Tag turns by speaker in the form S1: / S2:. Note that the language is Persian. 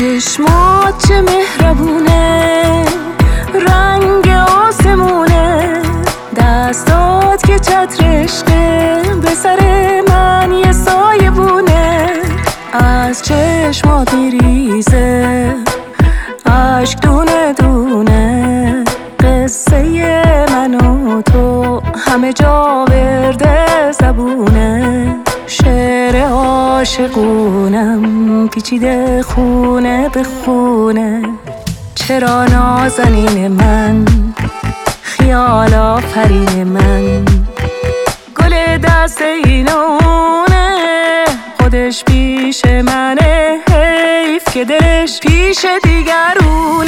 S1: چشمات چه مهربونه، رنگ آسمونه، دستات که چتر عشقه، به سر من یه سایه بونه. از چشمات میریزه عشق دونه دونه، قصه من و تو همه جا ورده زبونه. شعر عاشقونم پیچیده خونه به خونه. چرا نازنین من، خیال آفرین من، گل دست اینونه، خودش پیش منه، حیف که دلش پیش دیگرونه.